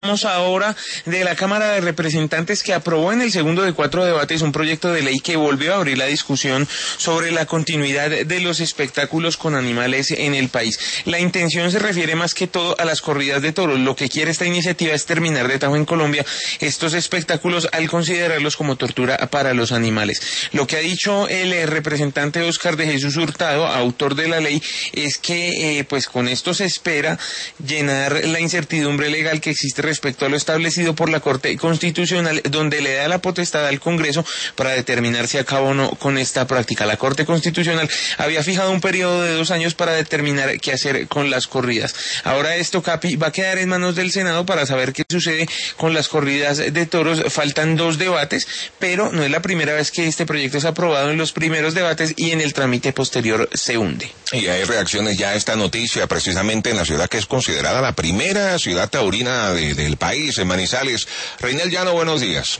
Vamos ahora de la Cámara de Representantes, que aprobó en el segundo de 4 debates un proyecto de ley que volvió a abrir la discusión sobre la continuidad de los espectáculos con animales en el país. La intención se refiere más que todo a las corridas de toros. Lo que quiere esta iniciativa es terminar de tajo en Colombia estos espectáculos al considerarlos como tortura para los animales. Lo que ha dicho el representante Oscar de Jesús Hurtado, autor de la ley, es que pues con esto se espera llenar la incertidumbre legal que existe respecto a lo establecido por la Corte Constitucional, donde le da la potestad al Congreso para determinar si acaba o no con esta práctica. La Corte Constitucional había fijado un periodo de 2 años para determinar qué hacer con las corridas. Ahora esto, Capi, va a quedar en manos del Senado para saber qué sucede con las corridas de toros. Faltan 2 debates, pero no es la primera vez que este proyecto es aprobado en los primeros debates y en el trámite posterior se hunde. Y hay reacciones ya a esta noticia, precisamente en la ciudad que es considerada la primera ciudad taurina del país, en Manizales. Reinel Llano, buenos días.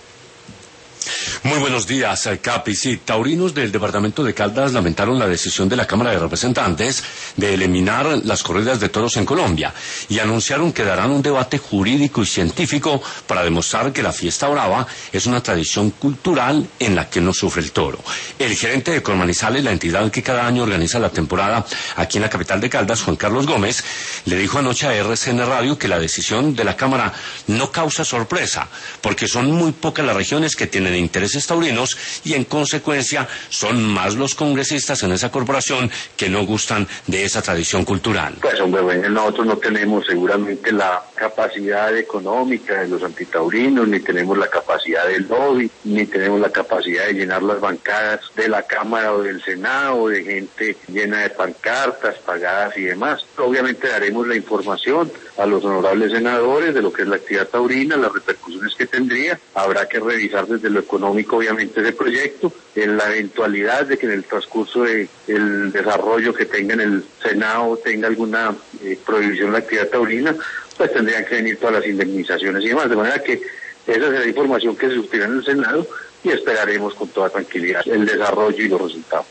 Muy buenos días, Capi. Sí, taurinos del departamento de Caldas lamentaron la decisión de la Cámara de Representantes de eliminar las corridas de toros en Colombia y anunciaron que darán un debate jurídico y científico para demostrar que la fiesta brava es una tradición cultural en la que no sufre el toro. El gerente de Colmanizales, la entidad que cada año organiza la temporada aquí en la capital de Caldas, Juan Carlos Gómez, le dijo anoche a RCN Radio que la decisión de la Cámara no causa sorpresa, porque son muy pocas las regiones que tienen intereses taurinos y en consecuencia son más los congresistas en esa corporación que no gustan de esa tradición cultural. Pues hombre, bueno, nosotros no tenemos seguramente la capacidad económica de los antitaurinos, ni tenemos la capacidad del lobby, ni tenemos la capacidad de llenar las bancadas de la Cámara o del Senado de gente llena de pancartas, pagadas y demás. Obviamente daremos la información a los honorables senadores de lo que es la actividad taurina, las repercusiones que tendría. Habrá que revisar desde lo económico, obviamente, ese proyecto, en la eventualidad de que en el transcurso del desarrollo que tenga en el Senado tenga alguna prohibición de la actividad taurina, pues tendrían que venir todas las indemnizaciones y demás, de manera que esa será información que se discutirá en el Senado y esperaremos con toda tranquilidad el desarrollo y los resultados.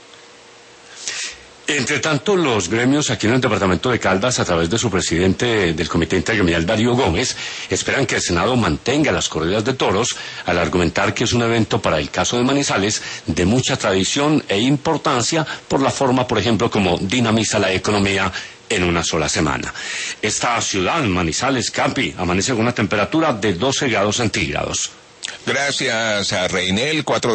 Entre tanto, los gremios aquí en el departamento de Caldas, a través de su presidente del Comité Intergremial, Darío Gómez, esperan que el Senado mantenga las corridas de toros al argumentar que es un evento para el caso de Manizales de mucha tradición e importancia por la forma, por ejemplo, como dinamiza la economía en una sola semana. Esta ciudad, Manizales, Capi, amanece con una temperatura de 12 grados centígrados. Gracias a Reinel, 4